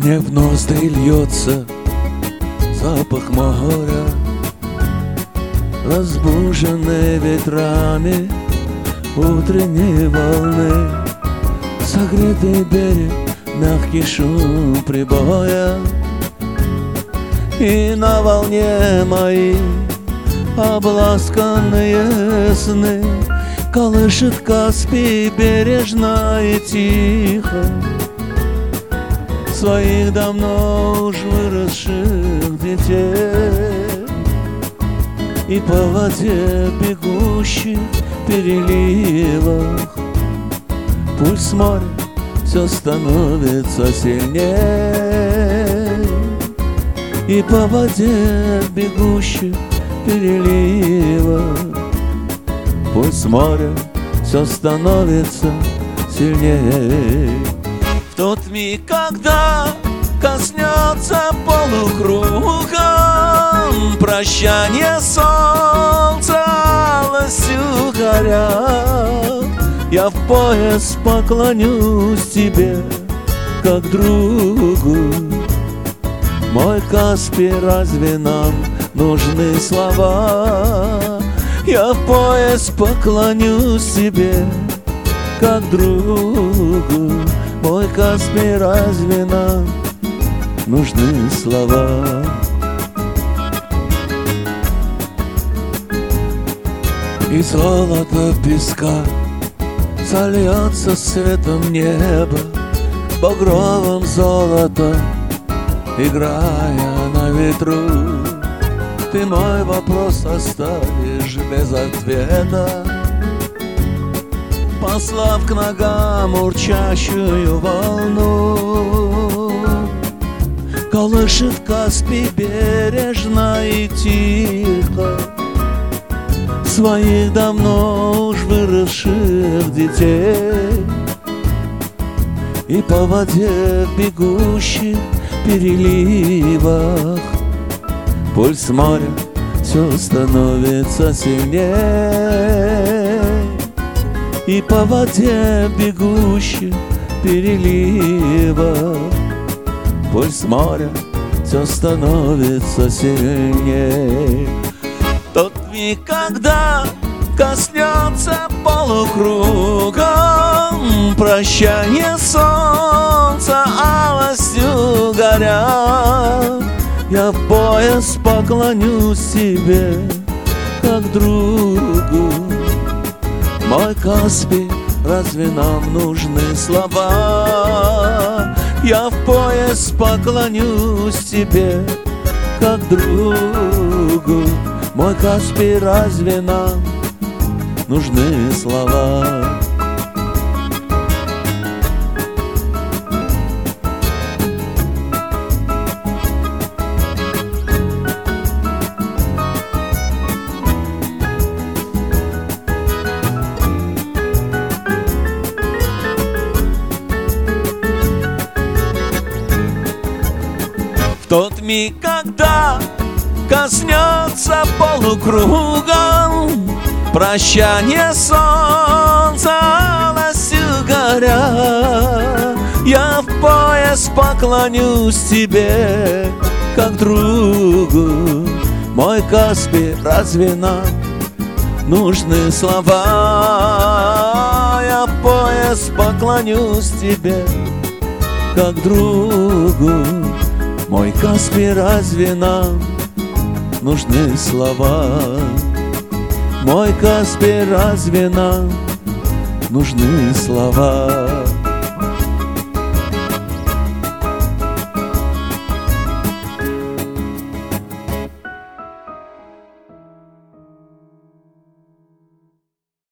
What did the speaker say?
Мне в ноздри льется запах моря, разбуженный ветрами утренней волны. Согретый берег, мягкий шум прибоя, и на волне мои обласканные сны колышет Каспий бережно и тихо своих давно уж выросших детей. И по воде бегущих переливах пульс моря все становится сильнее. И по воде бегущих переливах пульс моря все становится сильнее. В тот миг, когда коснется полукругом прощание солнца алостью горя, я в пояс поклонюсь тебе, как другу. Мой Каспий, разве нам нужны слова? Я в пояс поклонюсь тебе, как другу. Мой Каспий, разве нам нужны слова? И золото песка сольется светом неба, багровым золотом, играя на ветру. Ты мой вопрос оставишь без ответа, послав к ногам урчащую волну. Колышет Каспий бережно и тихо своих давно уж выросших детей. И по воде бегущих переливах пульс моря все становится сильнее. И по воде бегущих переливах пульс моря все становится сильнее. Тот миг, когда коснется полукругом прощание солнца алостью горя, я в пояс поклонюсь тебе, как другу. Мой Каспий, разве нам нужны слова? Я в пояс поклонюсь тебе, как другу. Мой Каспий, разве нам нужны слова? В тот миг, когда коснется полукругом прощание солнца алостью горя, я в пояс поклонюсь тебе, как другу. Мой Каспий, разве нам нужны слова? Я в пояс поклонюсь тебе, как другу. Мой Каспий, разве нам нужны слова? Мой Каспий, разве нам нужны слова?